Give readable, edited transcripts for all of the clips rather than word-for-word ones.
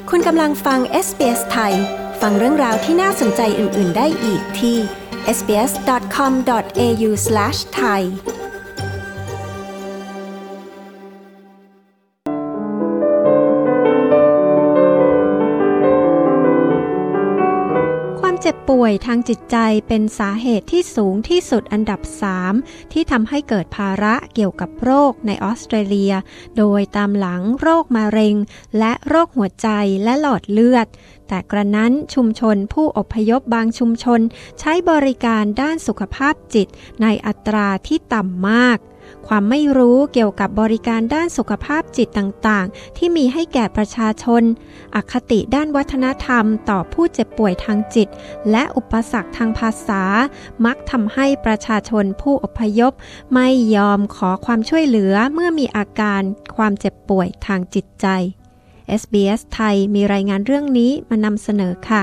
คุณกำลังฟัง SBS ไทยฟังเรื่องราวที่น่าสนใจอื่นๆได้อีกที่ sbs.com.au/thaiเจ็บป่วยทางจิตใจเป็นสาเหตุที่สูงที่สุดอันดับ 3 ที่ทำให้เกิดภาระเกี่ยวกับโรคในออสเตรเลียโดยตามหลังโรคมะเร็งและโรคหัวใจและหลอดเลือดแต่กระนั้นชุมชนผู้อพยพบางชุมชนใช้บริการด้านสุขภาพจิตในอัตราที่ต่ำมากความไม่รู้เกี่ยวกับบริการด้านสุขภาพจิตต่างๆที่มีให้แก่ประชาชนอคติด้านวัฒนธรรมต่อผู้เจ็บป่วยทางจิตและอุปสรรคทางภาษามักทำให้ประชาชนผู้อพยพไม่ยอมขอความช่วยเหลือเมื่อมีอาการความเจ็บป่วยทางจิตใจ SBS ไทยมีรายงานเรื่องนี้มานำเสนอค่ะ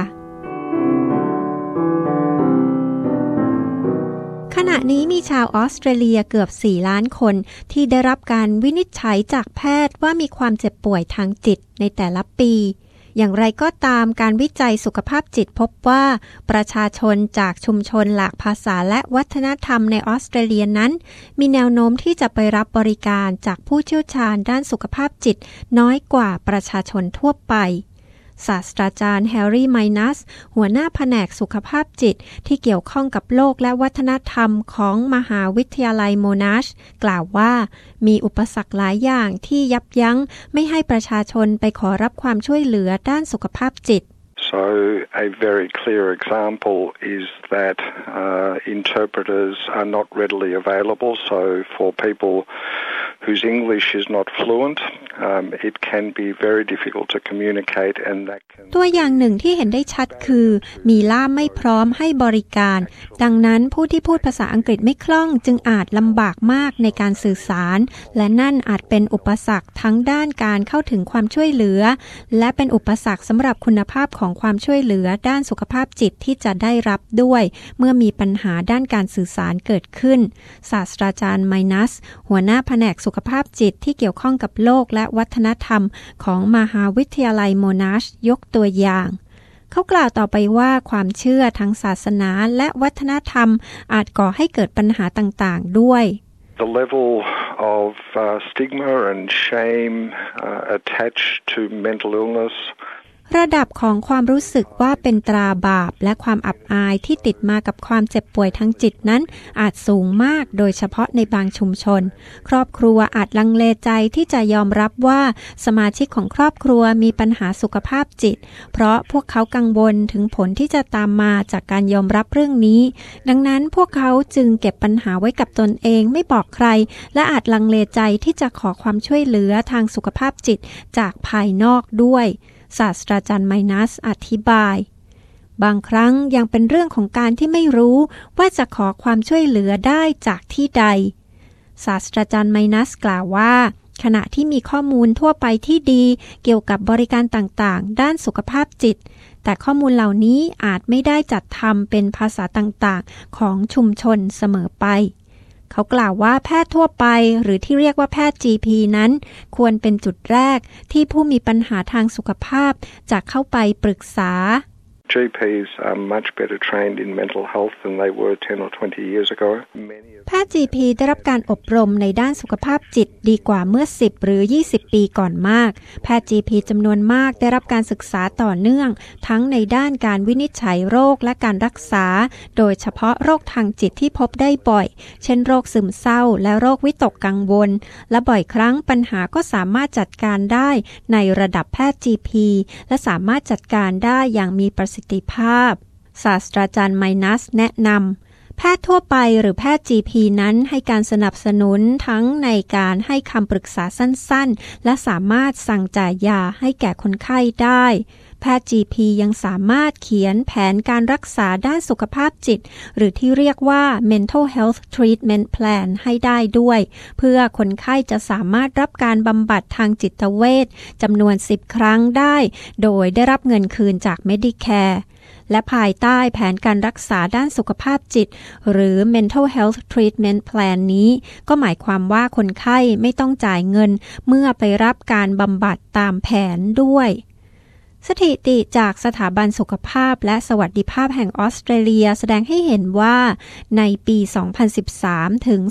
ขณะนี้มีชาวออสเตรเลียเกือบ 4 ล้านคนที่ได้รับการวินิจฉัยจากแพทย์ว่ามีความเจ็บป่วยทางจิตในแต่ละปีอย่างไรก็ตามการวิจัยสุขภาพจิตพบว่าประชาชนจากชุมชนหลากภาษาและวัฒนธรรมในออสเตรเลียนั้นมีแนวโน้มที่จะไปรับบริการจากผู้เชี่ยวชาญด้านสุขภาพจิตน้อยกว่าประชาชนทั่วไปศาสตราจารย์แฮร์รี่ไมนัสหัวหน้าแผนกสุขภาพจิตที่เกี่ยวข้องกับโลกและวัฒนธรรมของมหาวิทยาลัยโมนาชกล่าวว่ามีอุปสรรคหลายอย่างที่ยับยั้งไม่ให้ประชาชนไปขอรับความช่วยเหลือด้านสุขภาพจิต So a very clear example is that interpreters are not readily available. So for people whose English is not fluent, it can be very difficult to communicate and that can ตัวอย่างหนึ่งที่เห็นได้ชัดคือมีล่ามไม่พร้อมให้บริการดังนั้นผู้ที่พูดภาษาอังกฤษไม่คล่องจึงอาจลำบากมากในการสื่อสารและนั่นอาจเป็นอุปสรรคทั้งด้านการเข้าถึงความช่วยเหลือและเป็นอุปสรรคสำหรับคุณภาพของความช่วยเหลือด้านสุขภาพจิตที่จะได้รับด้วยเมื่อมีปัญหาด้านการสื่อสารเกิดขึ้นศาสตราจารย์ไมนัสหัวหน้าแผนกสุขภาพจิตที่เกี่ยวข้องกับโลกและวัฒนธรรมของมหาวิทยาลัยโมนาชยกตัวอย่างเขากล่าวต่อไปว่าความเชื่อทางศาสนาและวัฒนธรรมอาจก่อให้เกิดปัญหาต่างๆด้วย The level of stigma and shame attached to mental illness ระดับของความรู้สึกว่าเป็นตราบาปและความอับอายที่ติดมากับความเจ็บป่วยทางจิตนั้นอาจสูงมากโดยเฉพาะในบางชุมชนครอบครัวอาจลังเลใจที่จะยอมรับว่าสมาชิกของครอบครัวมีปัญหาสุขภาพจิตเพราะพวกเขากังวลถึงผลที่จะตามมาจากการยอมรับเรื่องนี้ดังนั้นพวกเขาจึงเก็บปัญหาไว้กับตนเองไม่บอกใครและอาจลังเลใจที่จะขอความช่วยเหลือทางสุขภาพจิตจากภายนอกด้วยศาสตราจารย์ไมนัสอธิบายบางครั้งยังเป็นเรื่องของการที่ไม่รู้ว่าจะขอความช่วยเหลือได้จากที่ใดศาสตราจารย์ไมนัสกล่าวว่าขณะที่มีข้อมูลทั่วไปที่ดีเกี่ยวกับบริการต่างๆด้านสุขภาพจิตแต่ข้อมูลเหล่านี้อาจไม่ได้จัดทำเป็นภาษาต่างๆของชุมชนเสมอไปเขากล่าวว่าแพทย์ทั่วไปหรือที่เรียกว่าแพทย์ GP นั้นควรเป็นจุดแรกที่ผู้มีปัญหาทางสุขภาพจะเข้าไปปรึกษา GPs are much better trained in mental health than they were 10 or 20 years ago. แพทย์ GP ได้รับการอบรมในด้านสุขภาพจิตดีกว่าเมื่อ10หรือ20ปีก่อนมากแพทย์ GP จำนวนมากได้รับการศึกษาต่อเนื่องทั้งในด้านการวินิจฉัยโรคและการรักษาโดยเฉพาะโรคทางจิตที่พบได้บ่อยเช่นโรคซึมเศร้าและโรควิตกกังวลและบ่อยครั้งปัญหาก็สามารถจัดการได้ในระดับแพทย์ GP และสามารถจัดการได้อย่างมีประสิทธิภาพศาสตราจารย์ไมนัสแนะนำแพทย์ทั่วไปหรือแพทย์ GP นั้นให้การสนับสนุนทั้งในการให้คำปรึกษาสั้นๆและสามารถสั่งจ่ายยาให้แก่คนไข้ได้แพทย์ GP ยังสามารถเขียนแผนการรักษาด้านสุขภาพจิตหรือที่เรียกว่า mental health treatment plan ให้ได้ด้วยเพื่อคนไข้จะสามารถรับการบำบัดทางจิตเวชจำนวน10 ครั้งได้โดยได้รับเงินคืนจาก Medicareและภายใต้แผนการรักษาด้านสุขภาพจิตหรือ mental health treatment plan นี้ก็หมายความว่าคนไข้ไม่ต้องจ่ายเงินเมื่อไปรับการบำบัดตามแผนด้วยสถิติจากสถาบันสุขภาพและสวัสดิภาพแห่งออสเตรเลียแสดงให้เห็นว่าในปี 2013 ถึง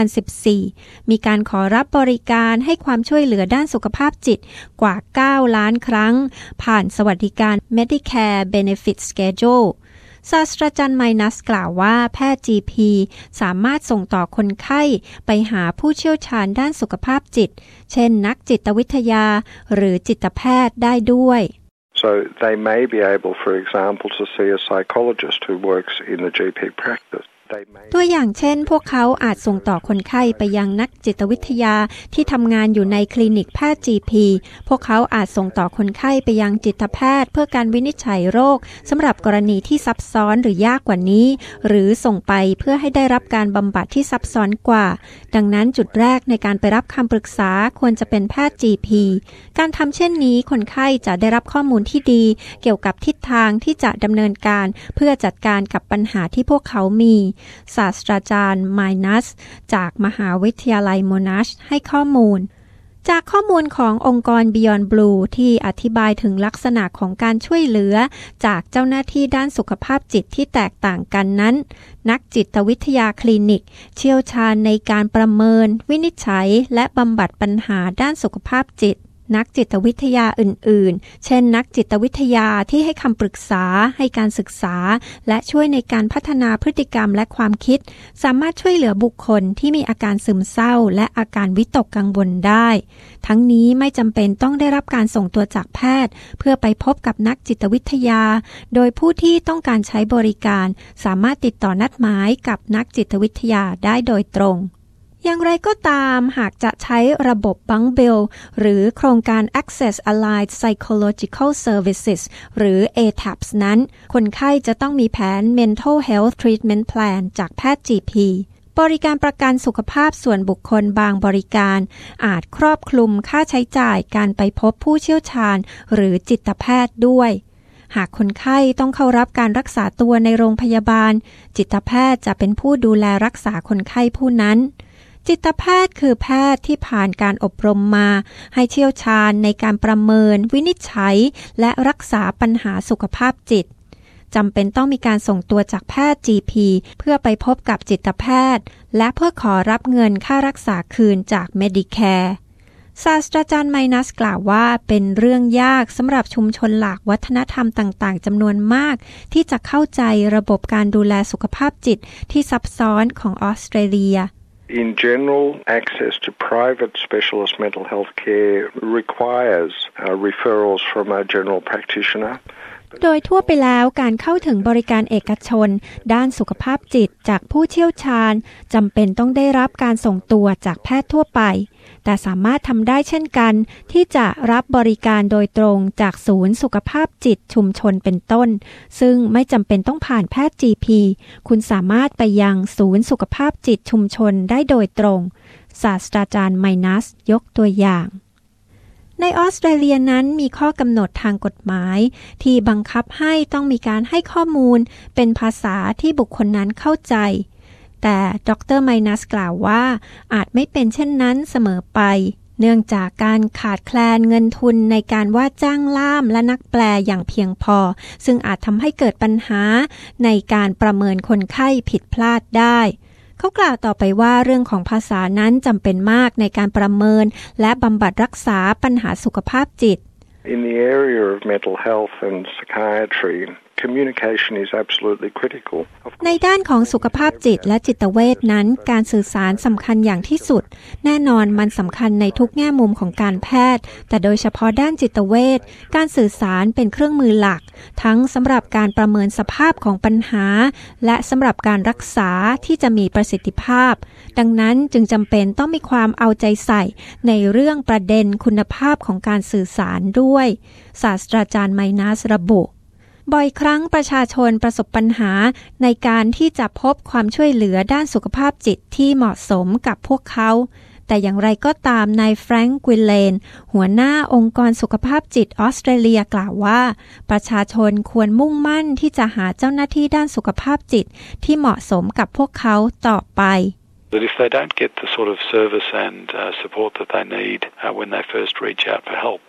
2014 มีการขอรับบริการให้ความช่วยเหลือด้านสุขภาพจิตกว่า 9 ล้านครั้งผ่านสวัสดิการ Medicare Benefit Schedule ศาสตราจารย์ไมนัสกล่าวว่าแพทย์ GP สามารถส่งต่อคนไข้ไปหาผู้เชี่ยวชาญด้านสุขภาพจิตเช่นนักจิตวิทยาหรือจิตแพทย์ได้ด้วย So they may be able, for example, to see a psychologist who works in the GP practice. ตัวอย่างเช่นพวกเขาอาจส่งต่อคนไข้ไปยังนักจิตวิทยาที่ทำงานอยู่ในคลินิกแพทย์ GP พวกเขาอาจส่งต่อคนไข้ไปยังจิตแพทย์เพื่อการวินิจฉัยโรคสำหรับกรณีที่ซับซ้อนหรือยากกว่านี้หรือส่งไปเพื่อให้ได้รับการบำบัดที่ซับซ้อนกว่าดังนั้นจุดแรกในการไปรับคำปรึกษาควรจะเป็นแพทย์ GP การทำเช่นนี้คนไข้จะได้รับข้อมูลที่ดีเกี่ยวกับทิศทางที่จะดำเนินการเพื่อจัดการกับปัญหาที่พวกเขามีศาสตราจารย์ไมนัสจากมหาวิทยาลัยโมนาชให้ข้อมูลจากข้อมูลขององค์กร Beyond Blue ที่อธิบายถึงลักษณะของการช่วยเหลือจากเจ้าหน้าที่ด้านสุขภาพจิตที่แตกต่างกันนั้นนักจิตวิทยาคลินิกเชี่ยวชาญในการประเมินวินิจฉัยและบำบัดปัญหาด้านสุขภาพจิตนักจิตวิทยาอื่นๆเช่นนักจิตวิทยาที่ให้คำปรึกษาให้การศึกษาและช่วยในการพัฒนาพฤติกรรมและความคิดสามารถช่วยเหลือบุคคลที่มีอาการซึมเศร้าและอาการวิตกกังวลได้ทั้งนี้ไม่จำเป็นต้องได้รับการส่งตัวจากแพทย์เพื่อไปพบกับนักจิตวิทยาโดยผู้ที่ต้องการใช้บริการสามารถติดต่อนัดหมายกับนักจิตวิทยาได้โดยตรงอย่างไรก็ตามหากจะใช้ระบบ Bundle หรือโครงการ Access Allied Psychological Services หรือ ATAPS นั้นคนไข้จะต้องมีแผน Mental Health Treatment Plan จากแพทย์ GP บริการประกันสุขภาพส่วนบุคคลบางบริการอาจครอบคลุมค่าใช้จ่ายการไปพบผู้เชี่ยวชาญหรือจิตแพทย์ด้วยหากคนไข้ต้องเข้ารับการรักษาตัวในโรงพยาบาลจิตแพทย์จะเป็นผู้ดูแลรักษาคนไข้ผู้นั้นจิตแพทย์คือแพทย์ที่ผ่านการอบรมมาให้เชี่ยวชาญในการประเมินวินิจฉัยและรักษาปัญหาสุขภาพจิตจำเป็นต้องมีการส่งตัวจากแพทย์ GP เพื่อไปพบกับจิตแพทย์และเพื่อขอรับเงินค่ารักษาคืนจาก Medicare ศาสตราจารย์ไมนัสกล่าวว่าเป็นเรื่องยากสำหรับชุมชนหลากวัฒนธรรมต่างๆจำนวนมากที่จะเข้าใจระบบการดูแลสุขภาพจิตที่ซับซ้อนของออสเตรเลีย In general, access to private specialist mental health care requires referrals from a general practitioner. โดยทั่วไปแล้วการเข้าถึงบริการเอกชนด้านสุขภาพจิตจากผู้เชี่ยวชาญจำเป็นต้องได้รับการส่งตัวจากแพทย์ทั่วไปแต่สามารถทำได้เช่นกันที่จะรับบริการโดยตรงจากศูนย์สุขภาพจิตชุมชนเป็นต้นซึ่งไม่จำเป็นต้องผ่านแพทย์ GP คุณสามารถไปยังศูนย์สุขภาพจิตชุมชนได้โดยตรงศาสตราจารย์ไมนัสยกตัวอย่างในออสเตรเลียนั้นมีข้อกำหนดทางกฎหมายที่บังคับให้ต้องมีการให้ข้อมูลเป็นภาษาที่บุคคลนั้นเข้าใจแต่ดร.ไมนัสกล่าวว่าอาจไม่เป็นเช่นนั้นเสมอไปเนื่องจากการขาดแคลนเงินทุนในการว่าจ้างล่ามและนักแปลอย่างเพียงพอซึ่งอาจทำให้เกิดปัญหาในการประเมินคนไข้ผิดพลาดได้เขากล่าวต่อไปว่าเรื่องของภาษานั้นจำเป็นมากในการประเมินและบำบัดรักษาปัญหาสุขภาพจิต In the area of mental health and psychiatry, communication is absolutely critical. ในด้านของสุขภาพจิตและจิตเวชนั้นการสื่อสารสำคัญอย่างที่สุดแน่นอนมันสำคัญในทุกแง่มุมของการแพทย์แต่โดยเฉพาะด้านจิตเวชการสื่อสารเป็นเครื่องมือหลักทั้งสำหรับการประเมินสภาพของปัญหาและสำหรับการรักษาที่จะมีประสิทธิภาพดังนั้นจึงจำเป็นต้องมีความเอาใจใส่ในเรื่องประเด็นคุณภาพของการสื่อสารด้วยศาสตราจารย์ไมนัสระบุบ่อยครั้งประชาชนประสบปัญหาในการที่จะพบความช่วยเหลือด้านสุขภาพจิตที่เหมาะสมกับพวกเขาแต่อย่างไรก็ตามนายแฟรงค์ กวินเลนหัวหน้าองค์กรสุขภาพจิตออสเตรเลียกล่าวว่าประชาชนควรมุ่งมั่นที่จะหาเจ้าหน้าที่ด้านสุขภาพจิตที่เหมาะสมกับพวกเขาต่อไป That if they don't get the sort of service and support that they need when they first reach out for help,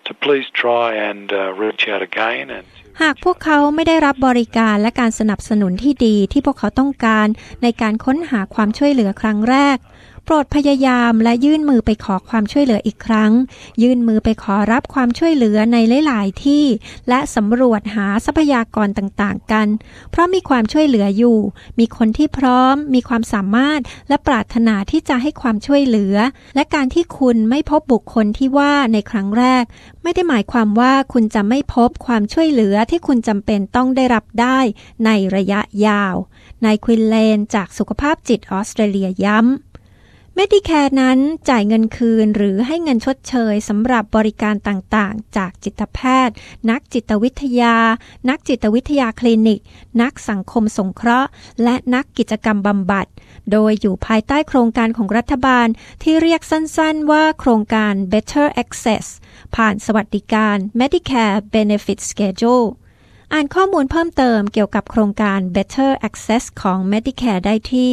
to please try and reach out again and หากพวกเขาไม่ได้รับบริการและการสนับสนุนที่ดีที่พวกเขาต้องการในการค้นหาความช่วยเหลือครั้งแรกโปรดพยายามและยื่นมือไปขอความช่วยเหลืออีกครั้งยื่นมือไปขอรับความช่วยเหลือในหลายๆที่และสำรวจหาทรัพยากรต่างๆกันเพราะมีความช่วยเหลืออยู่มีคนที่พร้อมมีความสามารถและปรารถนาที่จะให้ความช่วยเหลือและการที่คุณไม่พบบุคคลที่ว่าในครั้งแรกไม่ได้หมายความว่าคุณจะไม่พบความช่วยเหลือที่คุณจำเป็นต้องได้รับได้ในระยะยาวนายควินเลนจากสุขภาพจิตออสเตรเลียย้ำMedicare นั้นจ่ายเงินคืนหรือให้เงินชดเชยสำหรับบริการต่างๆจากจิตแพทย์นักจิตวิทยานักจิตวิทยาคลินิกนักสังคมสงเคราะห์และนักกิจกรรมบำบัดโดยอยู่ภายใต้โครงการของรัฐบาลที่เรียกสั้นๆว่าโครงการ Better Access ผ่านสวัสดิการ Medicare Benefit Schedule อ่านข้อมูลเพิ่มเติมเกี่ยวกับโครงการ Better Access ของ Medicare ได้ที่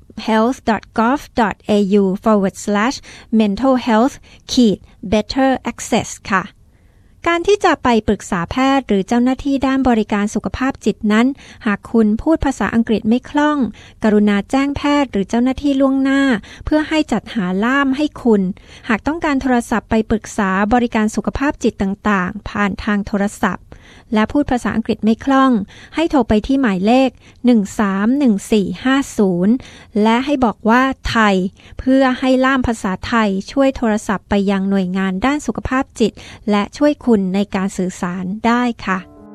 health.gov.au/mentalhealth-better-access ค่ะการที่จะไปปรึกษาแพทย์หรือเจ้าหน้าที่ด้านบริการสุขภาพจิตนั้นหากคุณพูดภาษาอังกฤษไม่คล่องกรุณาแจ้งแพทย์หรือเจ้าหน้าที่ล่วงหน้าเพื่อให้จัดหาล่ามให้คุณหากต้องการโทรศัพท์ไปปรึกษาบริการสุขภาพจิตต่างๆผ่านทางโทรศัพท์และพูดภาษาอังกฤษไม่คล่องให้โทรไปที่หมายเลข131450และให้บอกว่าไทยเพื่อให้ล่ามภาษาไทยช่วยโทรศัพท์ไปยังหน่วยงานด้านสุขภาพจิตและช่วยคุณในการสื่อสารได้ค่ะ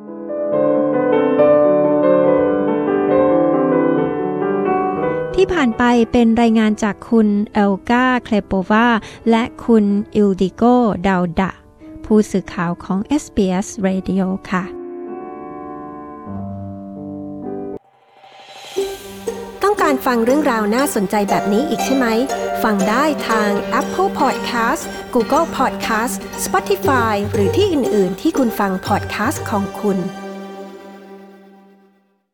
ที่ผ่านไปเป็นรายงานจากคุณเอลกาเคลโปวาและคุณอิลดิโกดาวดะผู้สื่อข่าวของ SBS Radio ค่ะต้องการฟังเรื่องราวน่าสนใจแบบนี้อีกใช่ไหมฟังได้ทาง Apple Podcast Google Podcast Spotify หรือที่อื่นๆที่คุณฟัง podcast ของคุณ